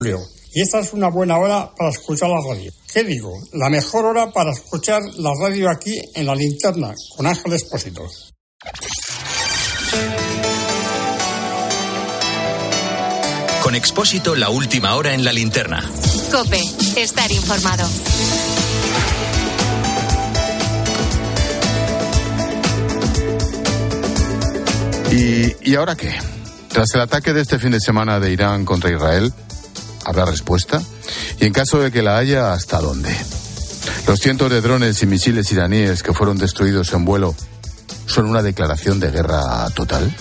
Y esta es una buena hora para escuchar la radio. ¿Qué digo? La mejor hora para escuchar la radio aquí en La Linterna, con Ángel Expósito. Con Expósito, la última hora en La Linterna. COPE, estar informado. ¿Y ahora qué? Tras el ataque de este fin de semana de Irán contra Israel, ¿habrá respuesta? Y en caso de que la haya, ¿hasta dónde? Los cientos de drones y misiles iraníes que fueron destruidos en vuelo son una declaración de guerra total.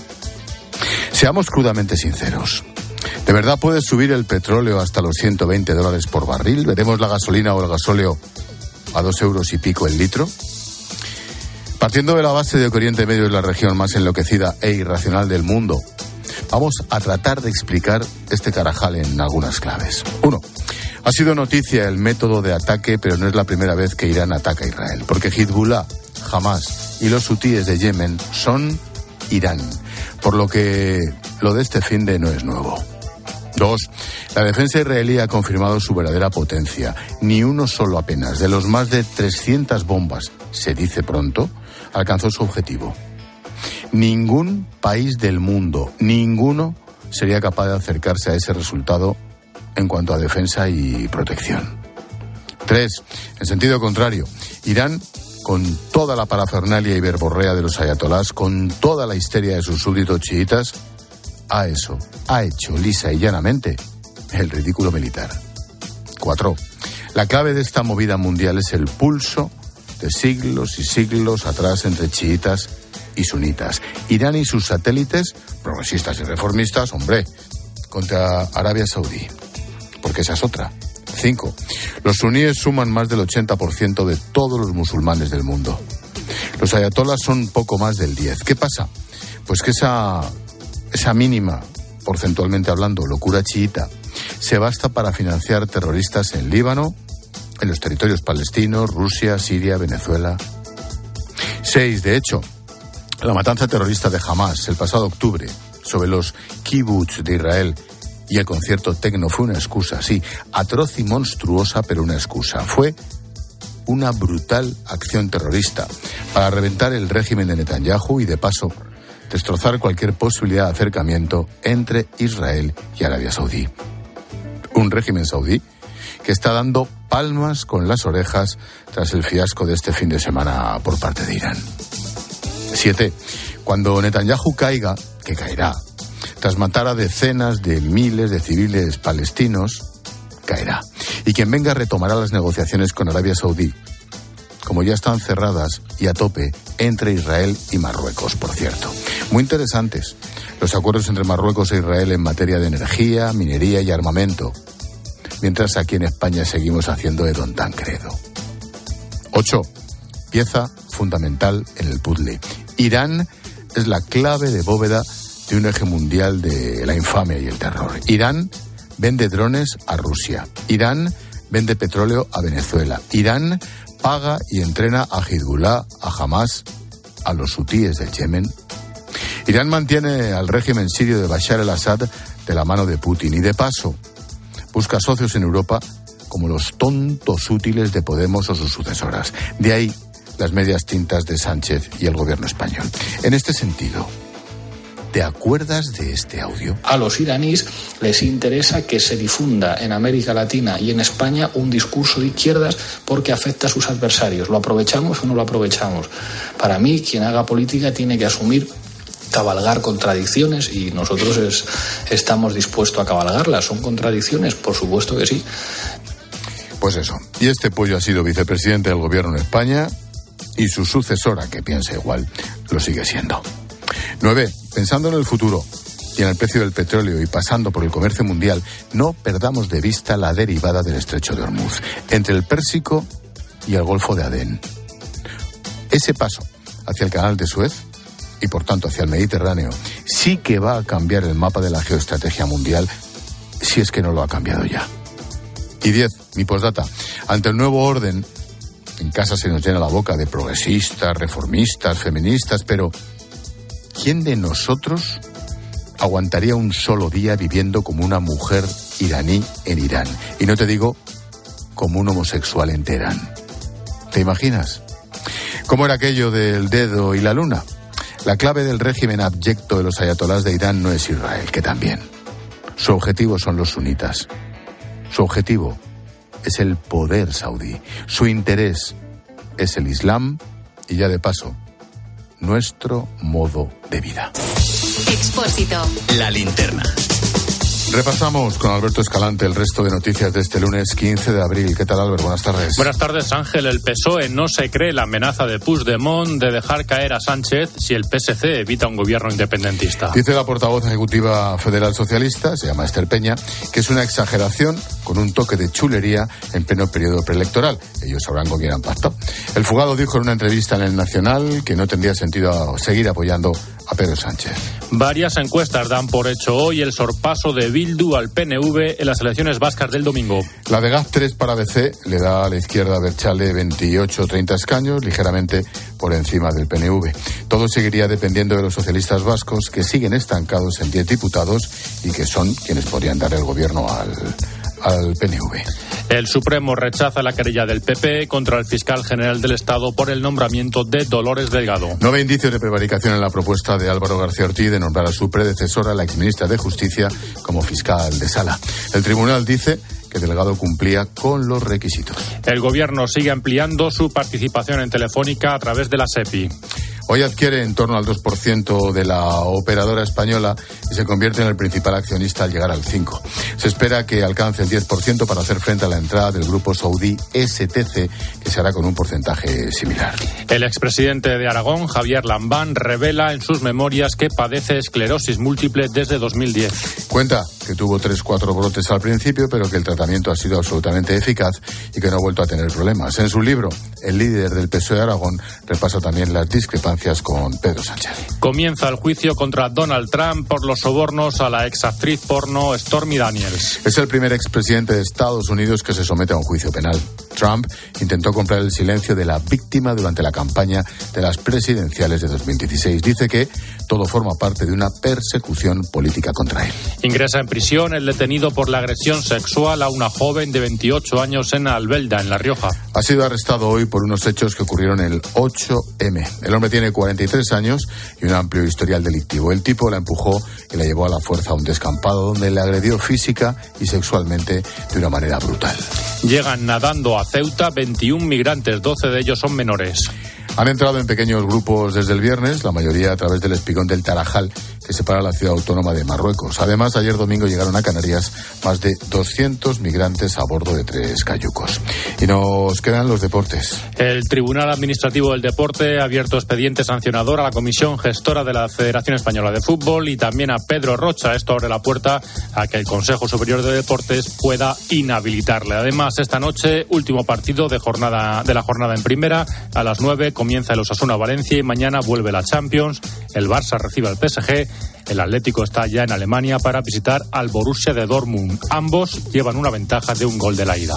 Seamos crudamente sinceros. ¿De verdad puede subir el petróleo hasta los $120 por barril? ¿Veremos la gasolina o el gasóleo a 2 euros y pico el litro? Partiendo de la base de que Oriente Medio es la región más enloquecida e irracional del mundo, vamos a tratar de explicar este carajal en algunas claves. 1. Ha sido noticia el método de ataque, pero no es la primera vez que Irán ataca a Israel, porque Hezbollah, Hamas y los hutíes de Yemen son Irán, por lo que lo de este finde no es nuevo. 2. La defensa israelí ha confirmado su verdadera potencia. Ni uno solo apenas de los más de 300 bombas, se dice pronto, alcanzó su objetivo. Ningún país del mundo, ninguno, sería capaz de acercarse a ese resultado en cuanto a defensa y protección. 3. En sentido contrario, Irán, con toda la parafernalia y verborrea de los ayatolás, con toda la histeria de sus súbditos chiitas, ha hecho lisa y llanamente el ridículo militar. 4. La clave de esta movida mundial es el pulso de siglos y siglos atrás entre chiitas y sunitas. Irán y sus satélites, progresistas y reformistas, contra Arabia Saudí. Porque esa es otra. 5. Los suníes suman más del 80% de todos los musulmanes del mundo. Los ayatolás son poco más del 10%. ¿Qué pasa? Pues que esa mínima, porcentualmente hablando, locura chiita, se basta para financiar terroristas en Líbano, en los territorios palestinos, Rusia, Siria, Venezuela. 6. De hecho, la matanza terrorista de Hamas el pasado octubre sobre los kibbutz de Israel y el concierto tecno fue una excusa, sí, atroz y monstruosa, pero una excusa. Fue una brutal acción terrorista para reventar el régimen de Netanyahu y, de paso, destrozar cualquier posibilidad de acercamiento entre Israel y Arabia Saudí. Un régimen saudí que está dando palmas con las orejas tras el fiasco de este fin de semana por parte de Irán. 7. Cuando Netanyahu caiga, que caerá, tras matar a decenas de miles de civiles palestinos, caerá. Y quien venga retomará las negociaciones con Arabia Saudí, como ya están cerradas y a tope entre Israel y Marruecos, por cierto. Muy interesantes los acuerdos entre Marruecos e Israel en materia de energía, minería y armamento, mientras aquí en España seguimos haciendo de Don Tancredo. 8. Pieza fundamental en el puzzle. Irán es la clave de bóveda de un eje mundial de la infamia y el terror. Irán vende drones a Rusia. Irán vende petróleo a Venezuela. Irán paga y entrena a Hezbollah, a Hamas, a los hutíes del Yemen. Irán mantiene al régimen sirio de Bashar al-Assad de la mano de Putin y, de paso, busca socios en Europa como los tontos útiles de Podemos o sus sucesoras. De ahí las medias tintas de Sánchez y el gobierno español. En este sentido, ¿te acuerdas de este audio? A los iraníes les interesa que se difunda en América Latina y en España un discurso de izquierdas porque afecta a sus adversarios. ¿Lo aprovechamos o no lo aprovechamos? Para mí, quien haga política tiene que asumir cabalgar contradicciones y nosotros estamos dispuestos a cabalgarlas. ¿Son contradicciones? Por supuesto que sí. Pues eso. Y este pollo ha sido vicepresidente del gobierno en España y su sucesora, que piensa igual, lo sigue siendo. 9. Pensando en el futuro y en el precio del petróleo y pasando por el comercio mundial, no perdamos de vista la derivada del estrecho de Hormuz, entre el Pérsico y el Golfo de Adén. Ese paso hacia el canal de Suez y por tanto hacia el Mediterráneo sí que va a cambiar el mapa de la geoestrategia mundial, si es que no lo ha cambiado ya. Y 10. Mi postdata. Ante el nuevo orden, en casa se nos llena la boca de progresistas, reformistas, feministas, pero ¿quién de nosotros aguantaría un solo día viviendo como una mujer iraní en Irán. Y no te digo como un homosexual en Teherán. ¿Te imaginas? ¿Cómo era aquello del dedo y la luna? La clave del régimen abyecto de los ayatolás de Irán no es Israel, que también. Su objetivo son los sunitas. Su objetivo es el poder saudí. Su interés es el Islam y, ya de paso, nuestro modo de vida. Expósito. La linterna. Repasamos con Alberto Escalante el resto de noticias de este lunes 15 de abril. ¿Qué tal, Albert? Buenas tardes. Buenas tardes, Ángel. El PSOE no se cree la amenaza de Puigdemont de dejar caer a Sánchez si el PSC evita un gobierno independentista. Dice la portavoz ejecutiva federal socialista, se llama Esther Peña, que es una exageración con un toque de chulería en pleno periodo preelectoral. Ellos sabrán con quién han pactado. El fugado dijo en una entrevista en El Nacional que no tendría sentido seguir apoyando a Pedro Sánchez. Varias encuestas dan por hecho hoy el sorpaso de Bildu al PNV en las elecciones vascas del domingo. La de GAZ3 para BC le da a la izquierda Berchale 28 o 30 escaños, ligeramente por encima del PNV. Todo seguiría dependiendo de los socialistas vascos, que siguen estancados en 10 diputados y que son quienes podrían dar el gobierno al PNV. El Supremo rechaza la querella del PP contra el fiscal general del Estado por el nombramiento de Dolores Delgado. No ve indicios de prevaricación en la propuesta de Álvaro García Ortiz de nombrar a su predecesora, la exministra de Justicia, como fiscal de sala. El tribunal dice que Delgado cumplía con los requisitos. El gobierno sigue ampliando su participación en Telefónica a través de la SEPI. Hoy adquiere en torno al 2% de la operadora española y se convierte en el principal accionista al llegar al 5%. Se espera que alcance el 10% para hacer frente a la entrada del grupo saudí STC, que se hará con un porcentaje similar. El expresidente de Aragón, Javier Lambán, revela en sus memorias que padece esclerosis múltiple desde 2010. Cuenta que tuvo 3-4 brotes al principio, pero que el tratamiento ha sido absolutamente eficaz y que no ha vuelto a tener problemas. En su libro, el líder del PSOE de Aragón repasa también las discrepancias con Pedro Sánchez. Comienza el juicio contra Donald Trump por los sobornos a la exactriz porno Stormy Daniels. Es el primer expresidente de Estados Unidos que se somete a un juicio penal. Trump intentó comprar el silencio de la víctima durante la campaña de las presidenciales de 2016. Dice que todo forma parte de una persecución política contra él. Ingresa en prisión el detenido por la agresión sexual a una joven de 28 años en Albelda, en La Rioja. Ha sido arrestado hoy por unos hechos que ocurrieron el 8M. El hombre tiene 43 años y un amplio historial delictivo. El tipo la empujó y la llevó a la fuerza a un descampado donde le agredió física y sexualmente de una manera brutal. Llegan nadando a Ceuta 21 migrantes, 12 de ellos son menores. Han entrado en pequeños grupos desde el viernes, la mayoría a través del espigón del Tarajal, que separa la ciudad autónoma de Marruecos. Además, ayer domingo llegaron a Canarias más de 200 migrantes a bordo de 3 cayucos. Y nos quedan los deportes. El Tribunal Administrativo del Deporte ha abierto expediente sancionador a la Comisión Gestora de la Federación Española de Fútbol y también a Pedro Rocha. Esto abre la puerta a que el Consejo Superior de Deportes pueda inhabilitarle. Además, esta noche, último partido de la jornada en primera. A las 9 comienza el Osasuna Valencia y mañana vuelve la Champions. El Barça recibe al PSG. El Atlético está ya en Alemania para visitar al Borussia de Dortmund. Ambos llevan una ventaja de un gol de la ida.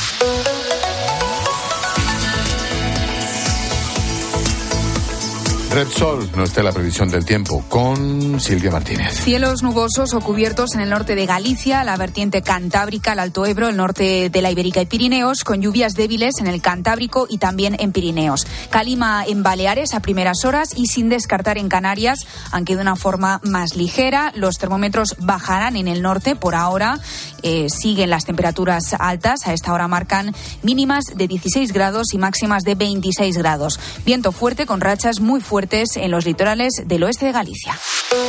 Repsol nos trae la previsión del tiempo con Silvia Martínez. Cielos nubosos o cubiertos en el norte de Galicia, la vertiente cantábrica, el Alto Ebro, el norte de la Ibérica y Pirineos, con lluvias débiles en el Cantábrico y también en Pirineos. Calima en Baleares a primeras horas y sin descartar en Canarias, aunque de una forma más ligera. Los termómetros bajarán en el norte por ahora. Siguen las temperaturas altas. A esta hora marcan mínimas de 16 grados y máximas de 26 grados. Viento fuerte con rachas muy fuertes en los litorales del oeste de Galicia.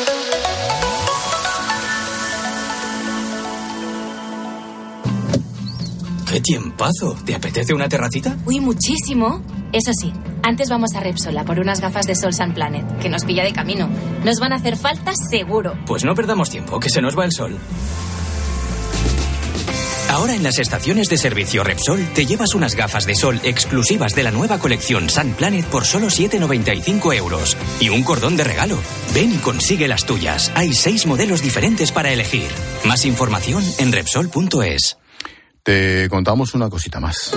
¡Qué tiempazo! ¿Te apetece una terracita? Uy, muchísimo. Eso sí, antes vamos a Repsol a por unas gafas de Sol Sun Planet, que nos pilla de camino. Nos van a hacer falta seguro. Pues no perdamos tiempo, que se nos va el sol. Ahora en las estaciones de servicio Repsol te llevas unas gafas de sol exclusivas de la nueva colección Sun Planet por solo 7,95 € y un cordón de regalo. Ven y consigue las tuyas. Hay 6 modelos diferentes para elegir. Más información en Repsol.es. Te contamos una cosita más.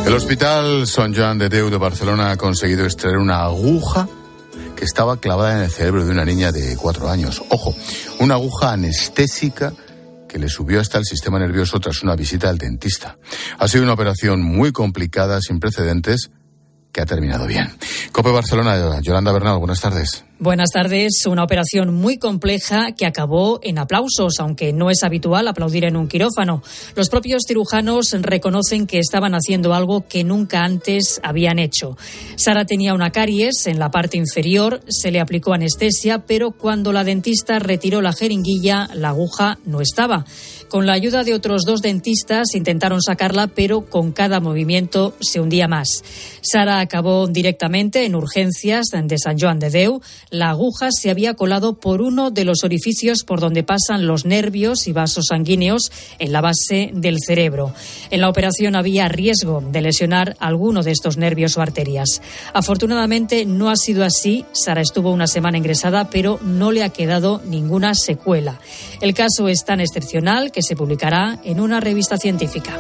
El Hospital Sant Joan de Déu de Barcelona ha conseguido extraer una aguja que estaba clavada en el cerebro de una niña de 4 años. Ojo, una aguja anestésica que le subió hasta el sistema nervioso tras una visita al dentista. Ha sido una operación muy complicada, sin precedentes, que ha terminado bien. COPE Barcelona, Yolanda Bernal, buenas tardes. Buenas tardes. Una operación muy compleja que acabó en aplausos, aunque no es habitual aplaudir en un quirófano. Los propios cirujanos reconocen que estaban haciendo algo que nunca antes habían hecho. Sara tenía una caries en la parte inferior, se le aplicó anestesia, pero cuando la dentista retiró la jeringuilla, la aguja no estaba. Con la ayuda de otros 2 dentistas intentaron sacarla, pero con cada movimiento se hundía más. Sara acabó directamente en urgencias de Sant Joan de Déu. La aguja se había colado por uno de los orificios por donde pasan los nervios y vasos sanguíneos en la base del cerebro. En la operación había riesgo de lesionar alguno de estos nervios o arterias. Afortunadamente no ha sido así. Sara estuvo una semana ingresada, pero no le ha quedado ninguna secuela. El caso es tan excepcional que se publicará en una revista científica.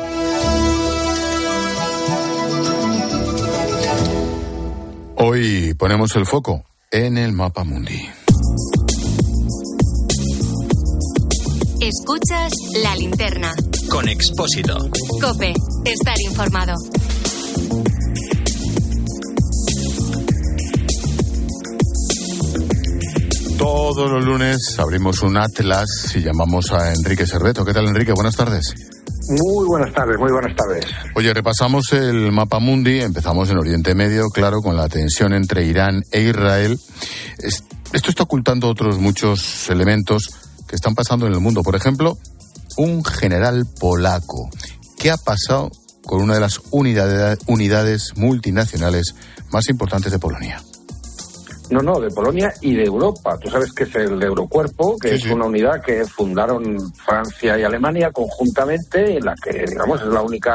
Hoy ponemos el foco en el Mapa Mundi. Escuchas La Linterna. Con Expósito. COPE. Estar informado. Todos los lunes abrimos un atlas y llamamos a Enrique Serveto. ¿Qué tal, Enrique? Buenas tardes. Muy buenas tardes, muy buenas tardes. Oye, repasamos el Mapa Mundi, empezamos en Oriente Medio, claro, con la tensión entre Irán e Israel. Esto está ocultando otros muchos elementos que están pasando en el mundo. Por ejemplo, un general polaco. ¿Qué ha pasado con una de las unidades multinacionales más importantes de Polonia? No, de Polonia y de Europa. Tú sabes que es el Eurocuerpo, que es una unidad que fundaron Francia y Alemania conjuntamente, en la que, digamos, es la única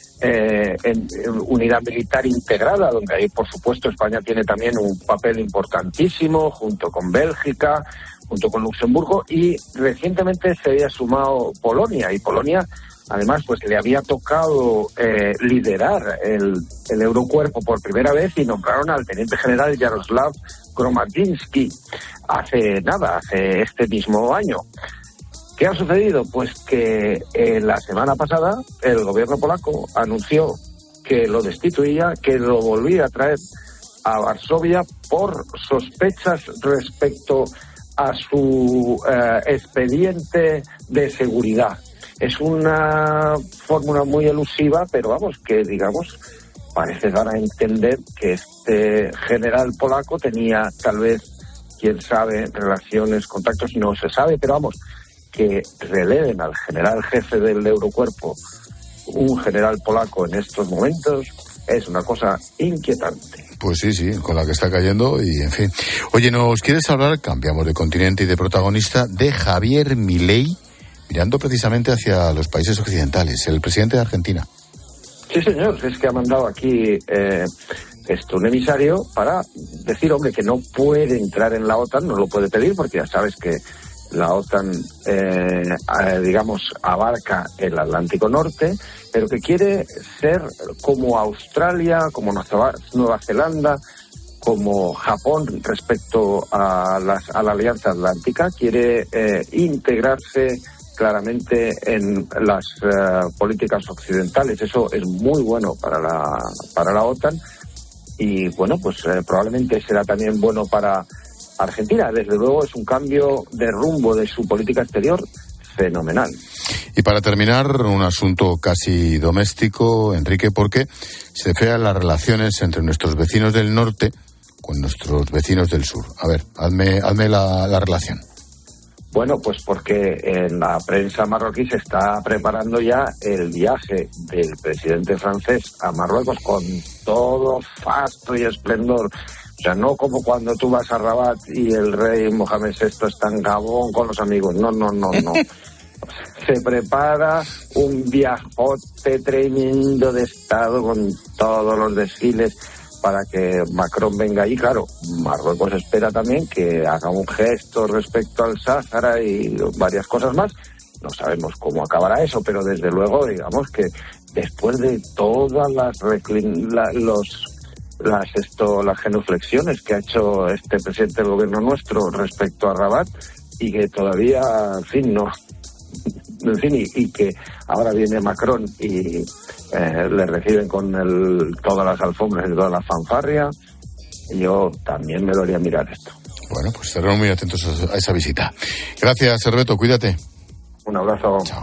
unidad militar integrada, donde ahí, por supuesto, España tiene también un papel importantísimo, junto con Bélgica, junto con Luxemburgo, y recientemente se había sumado Polonia, y Polonia, además, pues le había tocado liderar el Eurocuerpo por primera vez y nombraron al teniente general Jaroslaw Gromadzinski hace este mismo año. ¿Qué ha sucedido? Pues que la semana pasada el gobierno polaco anunció que lo destituía, que lo volvía a traer a Varsovia por sospechas respecto a su expediente de seguridad. Es una fórmula muy elusiva, pero vamos, que digamos, parece dar a entender que este general polaco tenía tal vez, quién sabe, relaciones, contactos, no se sabe, pero vamos, que releven al general jefe del Eurocuerpo, un general polaco en estos momentos, es una cosa inquietante. Pues sí, con la que está cayendo y en fin. Oye, ¿nos quieres hablar? Cambiamos de continente y de protagonista, de Javier Milei, mirando precisamente hacia los países occidentales, el presidente de Argentina. Sí, señor, es que ha mandado aquí un emisario para decir, hombre, que no puede entrar en la OTAN, no lo puede pedir, porque ya sabes que la OTAN, digamos, abarca el Atlántico Norte, pero que quiere ser como Australia, como Nueva Zelanda, como Japón respecto a la Alianza Atlántica, quiere integrarse claramente en las políticas occidentales. Eso es muy bueno para la OTAN y, bueno, pues probablemente será también bueno para Argentina. Desde luego es un cambio de rumbo de su política exterior fenomenal. Y para terminar, un asunto casi doméstico, Enrique, porque se refiere a las relaciones entre nuestros vecinos del norte con nuestros vecinos del sur. A ver, hazme la relación. Bueno, pues porque en la prensa marroquí se está preparando ya el viaje del presidente francés a Marruecos con todo fasto y esplendor. O sea, no como cuando tú vas a Rabat y el rey Mohamed VI está en Gabón con los amigos. No. Se prepara un viajote tremendo de Estado con todos los desfiles para que Macron venga ahí. Claro, Marruecos espera también que haga un gesto respecto al Sáhara y varias cosas más. No sabemos cómo acabará eso, pero desde luego, digamos que después de todas las genuflexiones que ha hecho este presidente del gobierno nuestro respecto a Rabat, y que todavía, y que ahora viene Macron y le reciben con todas las alfombras y toda la fanfarria, yo también me lo haría mirar esto. Bueno, pues estaremos muy atentos a esa visita. Gracias, Herbeto, cuídate. Un abrazo. Chao.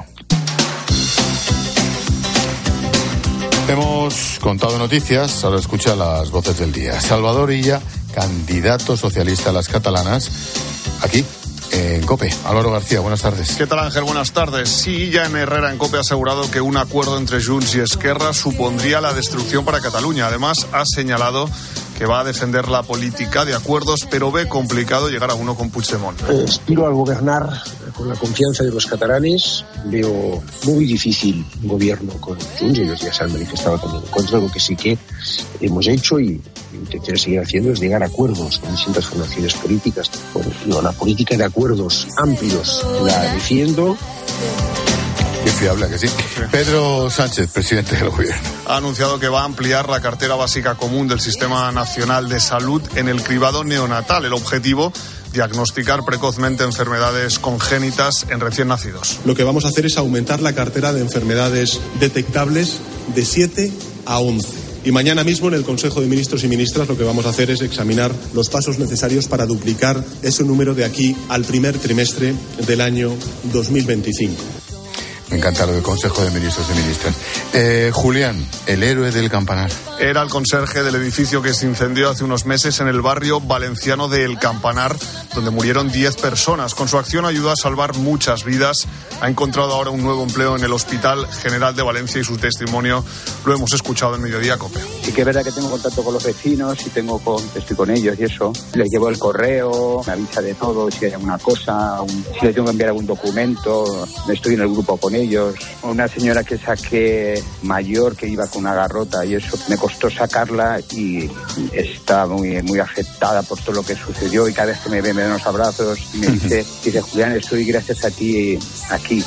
Hemos contado noticias, ahora escucha las voces del día. Salvador Illa, candidato socialista a las catalanas, aquí en COPE. Álvaro García, buenas tardes. ¿Qué tal, Ángel? Buenas tardes. Sí, Illa en Herrera en COPE ha asegurado que un acuerdo entre Junts y Esquerra supondría la destrucción para Cataluña. Además, ha señalado que va a defender la política de acuerdos, pero ve complicado llegar a uno con Puigdemont. Aspiro a gobernar con la confianza de los catalanes. Veo muy difícil un gobierno con Junts. Ellos ya se han manifestado también en contra. Lo que sí que hemos hecho y intentaré seguir haciendo es llegar a acuerdos con distintas formaciones políticas. Bueno, la política de acuerdos amplios la defiendo. Qué fiable, que sí. Pedro Sánchez, presidente del gobierno, ha anunciado que va a ampliar la cartera básica común del Sistema Nacional de Salud en el cribado neonatal. El objetivo, diagnosticar precozmente enfermedades congénitas en recién nacidos. Lo que vamos a hacer es aumentar la cartera de enfermedades detectables de 7 a 11. Y mañana mismo en el Consejo de Ministros y Ministras lo que vamos a hacer es examinar los pasos necesarios para duplicar ese número de aquí al primer trimestre del año 2025. Me encanta lo del Consejo de Ministros y Ministras. Julián, el héroe del campanar. Era el conserje del edificio que se incendió hace unos meses en el barrio valenciano de El Campanar, donde murieron 10 personas. Con su acción ayudó a salvar muchas vidas. Ha encontrado ahora un nuevo empleo en el Hospital General de Valencia y su testimonio lo hemos escuchado en Mediodía COPE. Sí que es verdad que tengo contacto con los vecinos y estoy con ellos y eso. Les llevo el correo, me avisa de todo, si hay alguna cosa, si les tengo que enviar algún documento. Estoy en el grupo con ellos. Una señora que saqué mayor que iba con una garrota y eso me costó sacarla y está muy afectada por todo lo que sucedió y cada vez que me ve me da unos abrazos y me dice Julián, estoy gracias a ti aquí.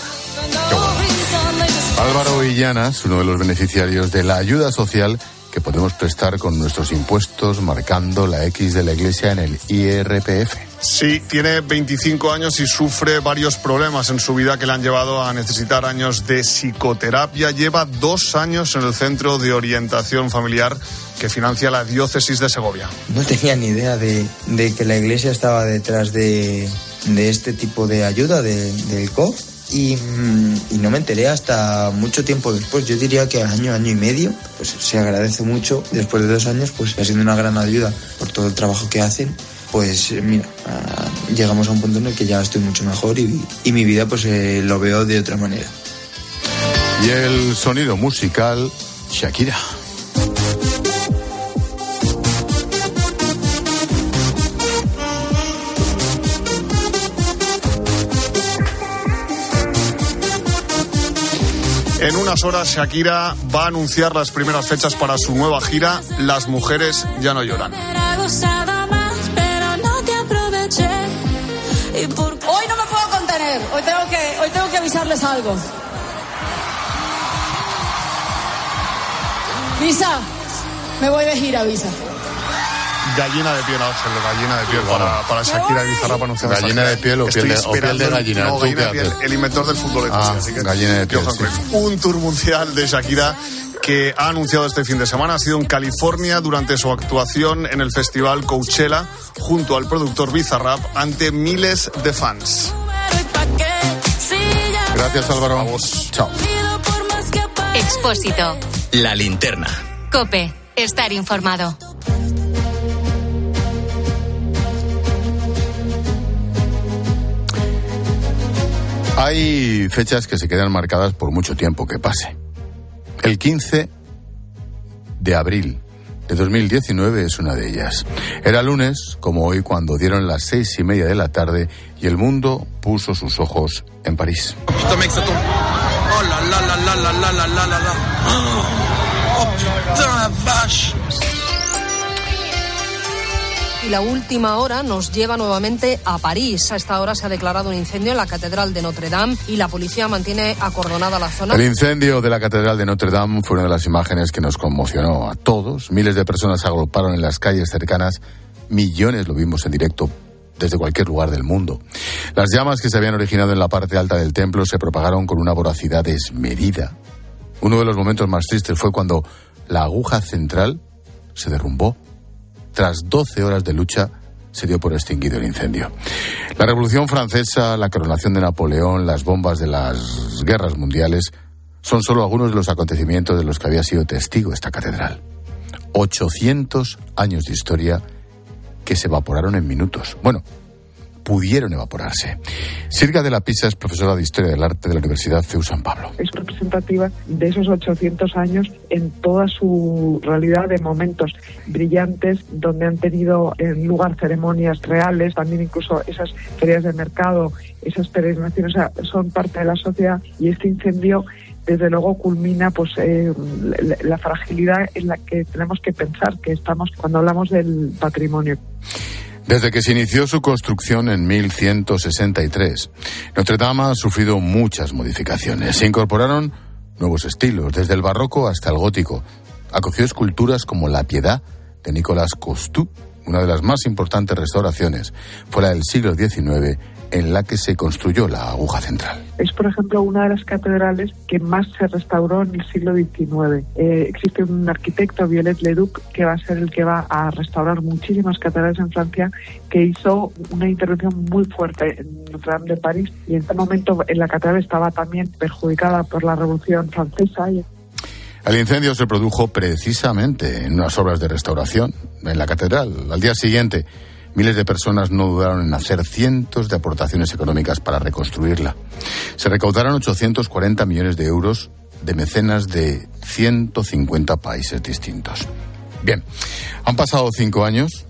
Álvaro Illanas, uno de los beneficiarios de la ayuda social que podemos prestar con nuestros impuestos marcando la X de la Iglesia en el IRPF. Sí, tiene 25 años y sufre varios problemas en su vida que le han llevado a necesitar años de psicoterapia. Lleva 2 años en el Centro de Orientación Familiar que financia la Diócesis de Segovia. No tenía ni idea de que la Iglesia estaba detrás de este tipo de ayuda, del COF. Y no me enteré hasta mucho tiempo después. Yo diría que año y medio. Pues se agradece mucho. Después de 2 años, pues ha sido una gran ayuda por todo el trabajo que hacen. Pues mira, llegamos a un punto en el que ya estoy mucho mejor y mi vida pues lo veo de otra manera. Y el sonido musical, Shakira. En unas horas Shakira va a anunciar las primeras fechas para su nueva gira Las mujeres ya no lloran. Hoy no me puedo contener, hoy tengo que avisarles algo. Visa, me voy de gira, Visa. Gallina de piel, Ángel, gallina de piel para Shakira y Bizarrap anunciando. ¿Gallina de piel o piel de gallina? No, gallina de piel, el inventor del fútbol. Así que gallina de piel, sí. Un tour mundial de Shakira que ha anunciado este fin de semana. Ha sido en California durante su actuación en el festival Coachella junto al productor Bizarrap ante miles de fans. Gracias, Álvaro. A vos. Chao. Expósito. La linterna. COPE. Estar informado. Hay fechas que se quedan marcadas por mucho tiempo que pase. El 15 de abril de 2019 es una de ellas. Era lunes, como hoy, cuando dieron las 6:30 de la tarde y el mundo puso sus ojos en París. Oh la la la la la la la la la. Oh putain la vache. Y la última hora nos lleva nuevamente a París. A esta hora se ha declarado un incendio en la Catedral de Notre Dame y la policía mantiene acordonada la zona. El incendio de la Catedral de Notre Dame fue una de las imágenes que nos conmocionó a todos. Miles de personas se agolparon en las calles cercanas. Millones lo vimos en directo desde cualquier lugar del mundo. Las llamas que se habían originado en la parte alta del templo se propagaron con una voracidad desmedida. Uno de los momentos más tristes fue cuando la aguja central se derrumbó. Tras 12 horas de lucha, se dio por extinguido el incendio. La Revolución Francesa, la coronación de Napoleón, las bombas de las guerras mundiales son solo algunos de los acontecimientos de los que había sido testigo esta catedral. 800 años de historia que se evaporaron en minutos. Bueno, pudieron evaporarse. Sirga de la Pisa es profesora de Historia del Arte de la Universidad CEU San Pablo. Es representativa de esos 800 años en toda su realidad de momentos brillantes donde han tenido lugar ceremonias reales, también incluso esas ferias de mercado, esas peregrinaciones, o sea, son parte de la sociedad, y este incendio desde luego culmina pues la fragilidad en la que tenemos que pensar que estamos cuando hablamos del patrimonio. Desde que se inició su construcción en 1163, Notre Dame ha sufrido muchas modificaciones. Se incorporaron nuevos estilos, desde el barroco hasta el gótico. Acogió esculturas como la Piedad de Nicolas Costus. Una de las más importantes restauraciones fue la del siglo XIX, en la que se construyó la aguja central. Es, por ejemplo, una de las catedrales que más se restauró en el siglo XIX. Existe un arquitecto, Viollet-le-Duc, que va a ser el que va a restaurar muchísimas catedrales en Francia, que hizo una intervención muy fuerte en Notre Dame de París, y en este momento la catedral estaba también perjudicada por la Revolución Francesa. El incendio se produjo precisamente en unas obras de restauración en la catedral. Al día siguiente, miles de personas no dudaron en hacer cientos de aportaciones económicas para reconstruirla. Se recaudaron 840 millones de euros de mecenas de 150 países distintos. Bien, han pasado 5 años,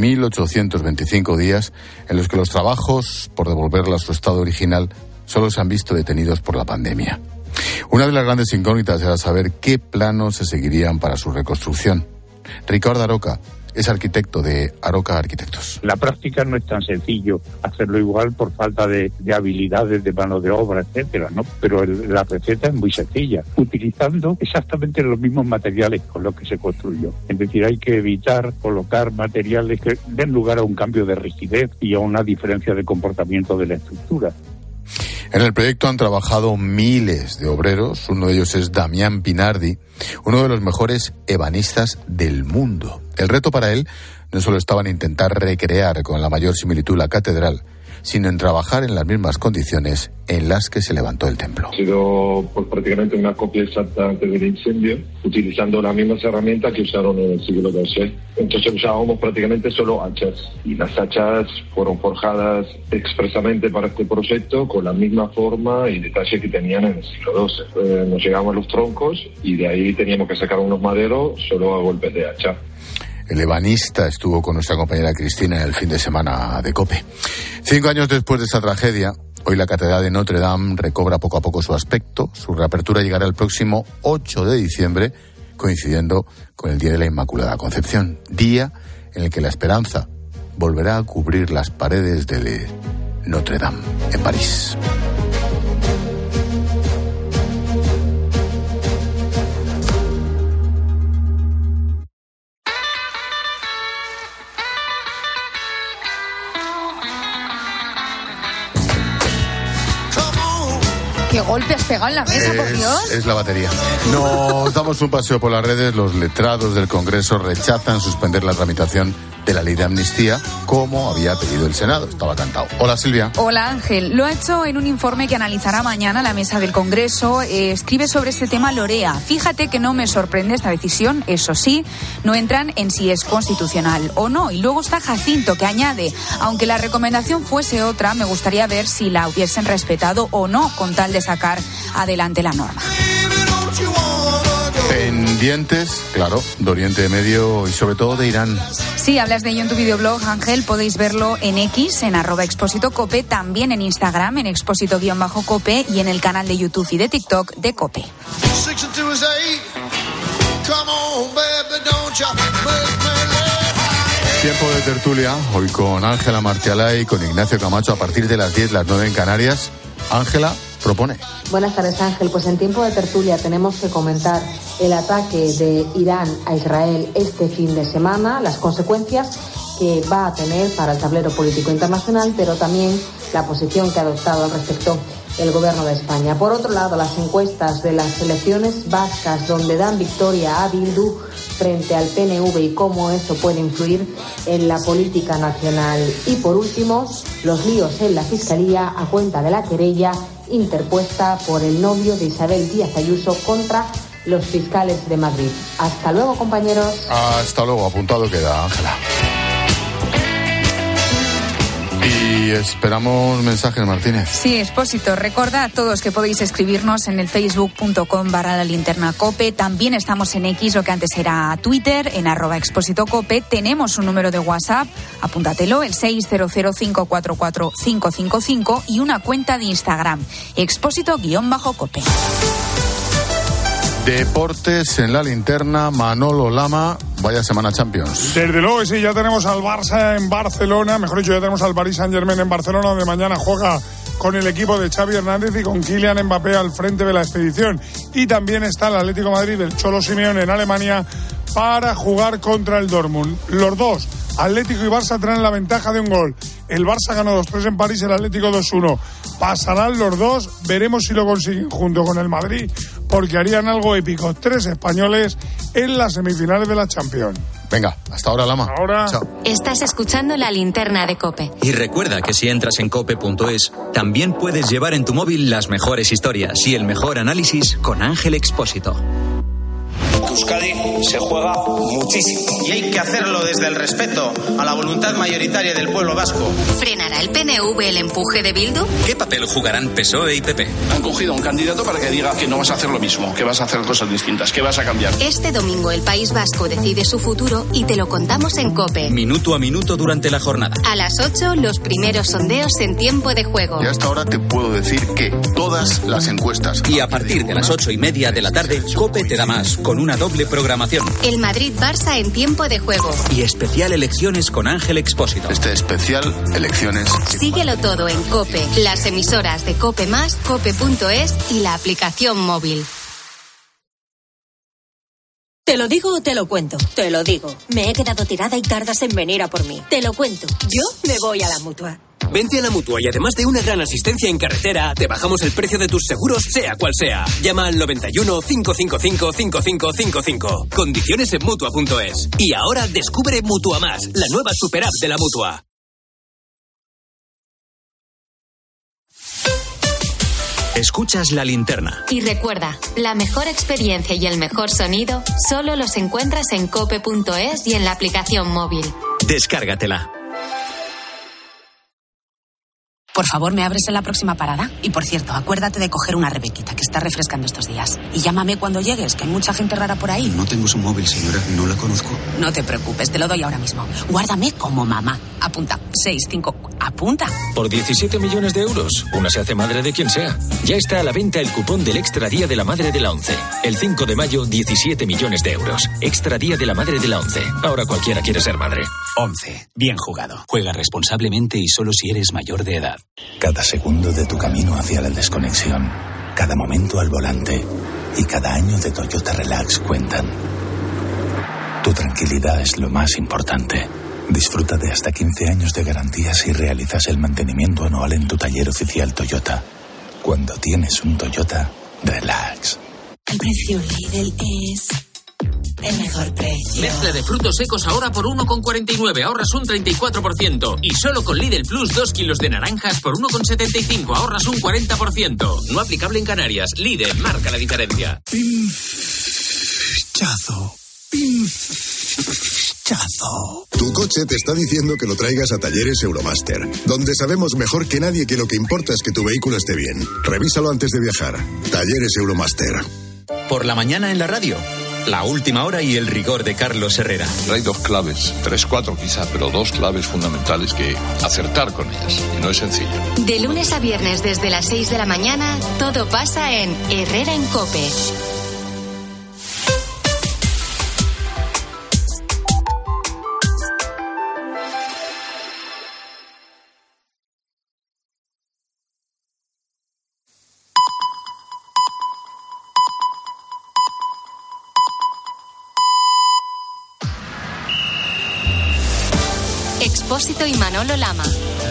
1.825 días, en los que los trabajos por devolverla a su estado original solo se han visto detenidos por la pandemia. Una de las grandes incógnitas era saber qué planos se seguirían para su reconstrucción. Ricardo Aroca es arquitecto de Aroca Arquitectos. En la práctica no es tan sencillo hacerlo igual por falta de habilidades de mano de obra, etcétera, ¿no? Pero la receta es muy sencilla, utilizando exactamente los mismos materiales con los que se construyó. Es decir, hay que evitar colocar materiales que den lugar a un cambio de rigidez y a una diferencia de comportamiento de la estructura. En el proyecto han trabajado miles de obreros. Uno de ellos es Damián Pinardi, uno de los mejores ebanistas del mundo. El reto para él no solo estaba en intentar recrear con la mayor similitud la catedral, sino en trabajar en las mismas condiciones en las que se levantó el templo. Ha sido pues, prácticamente una copia exacta antes del incendio, utilizando las mismas herramientas que usaron en el siglo XII. Entonces usábamos prácticamente solo hachas, y las hachas fueron forjadas expresamente para este proyecto con la misma forma y detalle que tenían en el siglo XII. Nos llegaban los troncos y de ahí teníamos que sacar unos maderos solo a golpes de hacha. El ebanista estuvo con nuestra compañera Cristina en el fin de semana de COPE. 5 años después de esa tragedia, hoy la Catedral de Notre Dame recobra poco a poco su aspecto. Su reapertura llegará el próximo 8 de diciembre, coincidiendo con el Día de la Inmaculada Concepción, día en el que la esperanza volverá a cubrir las paredes de Notre Dame, en París. ¿Qué golpe has pegado en la mesa, por Dios? Es la batería. Nos damos un paseo por las redes. Los letrados del Congreso rechazan suspender la tramitación de la ley de amnistía, como había pedido el Senado. Estaba cantado. Hola, Silvia. Hola, Ángel. Lo ha hecho en un informe que analizará mañana la mesa del Congreso. Escribe sobre este tema Lorea. Fíjate que no me sorprende esta decisión. Eso sí, no entran en si es constitucional o no. Y luego está Jacinto, que añade, aunque la recomendación fuese otra, me gustaría ver si la hubiesen respetado o no, con tal de sacar adelante la norma. Pendientes, claro, de Oriente Medio y sobre todo de Irán. Sí, hablas de ello en tu videoblog, Ángel. Podéis verlo en X, en @expósito_cope, también en Instagram, en expósito_cope, y en el canal de YouTube y de TikTok de COPE. Tiempo de tertulia, hoy con Ángela Martialay y con Ignacio Camacho a partir de las 10, las 9 en Canarias. Ángela propone. Buenas tardes, Ángel. Pues en tiempo de tertulia tenemos que comentar el ataque de Irán a Israel este fin de semana, las consecuencias que va a tener para el tablero político internacional, pero también la posición que ha adoptado al respecto el Gobierno de España. Por otro lado, las encuestas de las elecciones vascas, donde dan victoria a Bildu frente al PNV y cómo eso puede influir en la política nacional. Y por último, los líos en la Fiscalía a cuenta de la querella interpuesta por el novio de Isabel Díaz Ayuso contra los fiscales de Madrid. Hasta luego, compañeros. Hasta luego, apuntado queda, Ángela. Y esperamos mensajes, Martínez. Sí, Expósito. Recordad a todos que podéis escribirnos en el facebook.com/lalinternacope. También estamos en X, lo que antes era Twitter, en @expósitocope. Tenemos un número de WhatsApp, apúntatelo, el 600544555 y una cuenta de Instagram, expósito_cope. Deportes en la linterna, Manolo Lama. Vaya semana Champions. Desde luego, sí, ya tenemos al Barça en Barcelona, mejor dicho, ya tenemos al Paris Saint-Germain en Barcelona, donde mañana juega con el equipo de Xavi Hernández y con Kylian Mbappé al frente de la expedición. Y también está el Atlético de Madrid del Cholo Simeone en Alemania para jugar contra el Dortmund. Los dos, Atlético y Barça, traen la ventaja de un gol. El Barça ganó 2-3 en París, el Atlético 2-1. Pasarán los dos, veremos si lo consiguen junto con el Madrid, porque harían algo épico. 3 españoles en las semifinales de la Champions. Venga, hasta ahora, Lama. Ahora. Chao. Estás escuchando La Linterna de COPE. Y recuerda que si entras en cope.es, también puedes llevar en tu móvil las mejores historias y el mejor análisis con Ángel Expósito. Euskadi se juega muchísimo y hay que hacerlo desde el respeto a la voluntad mayoritaria del pueblo vasco. ¿Frenará el PNV el empuje de Bildu? ¿Qué papel jugarán PSOE y PP? Han cogido a un candidato para que diga que no vas a hacer lo mismo, que vas a hacer cosas distintas, que vas a cambiar. Este domingo el País Vasco decide su futuro y te lo contamos en COPE. Minuto a minuto durante la jornada. A las 8, los primeros sondeos en tiempo de juego. Y hasta ahora te puedo decir que todas las encuestas. Y a partir de las 8:30 de la tarde, COPE te da más, con una doble programación. El Madrid-Barça en tiempo de juego. Y especial elecciones con Ángel Expósito. Este especial elecciones. Síguelo todo en COPE, las emisoras de COPE+, cope.es y la aplicación móvil. ¿Te lo digo o te lo cuento? Te lo digo. Me he quedado tirada y tardas en venir a por mí. Te lo cuento. Yo me voy a la Mutua. Vente a la Mutua y además de una gran asistencia en carretera, te bajamos el precio de tus seguros, sea cual sea. Llama al 91 555 5555. Condiciones en Mutua.es. Y ahora descubre Mutua Más, la nueva super app de la Mutua. Escuchas La Linterna. Y recuerda, la mejor experiencia y el mejor sonido solo los encuentras en cope.es y en la aplicación móvil. Descárgatela. Por favor, ¿me abres en la próxima parada? Y por cierto, acuérdate de coger una Rebequita, que está refrescando estos días. Y llámame cuando llegues, que hay mucha gente rara por ahí. No tengo su móvil, señora, no la conozco. No te preocupes, te lo doy ahora mismo. Guárdame como mamá. Apunta, 65, apunta. Por 17 millones de euros, una se hace madre de quien sea. Ya está a la venta el cupón del Extra Día de la Madre de la ONCE. El 5 de mayo, 17 millones de euros. Extra Día de la Madre de la ONCE. Ahora cualquiera quiere ser madre. ONCE, bien jugado. Juega responsablemente y solo si eres mayor de edad. Cada segundo de tu camino hacia la desconexión, cada momento al volante y cada año de Toyota Relax cuentan. Tu tranquilidad es lo más importante. Disfruta de hasta 15 años de garantía si realizas el mantenimiento anual en tu taller oficial Toyota. Cuando tienes un Toyota, relax. El precio Lidl es el mejor precio. Mezcla de frutos secos ahora por 1,49, ahorras un 34%. Y solo con Lidl Plus 2 kilos de naranjas por 1,75, ahorras un 40%. No aplicable en Canarias. Lidl marca la diferencia. Pinchazo. Pinchazo. Tu coche te está diciendo que lo traigas a Talleres Euromaster, donde sabemos mejor que nadie que lo que importa es que tu vehículo esté bien. Revísalo antes de viajar. Talleres Euromaster. Por la mañana en la radio. La última hora y el rigor de Carlos Herrera. Hay 2 claves, 3, 4 quizá, pero 2 claves fundamentales que acertar con ellas. Y no es sencillo. De lunes a viernes desde las 6 de la mañana, todo pasa en Herrera en COPE. Expósito y Manolo Lama.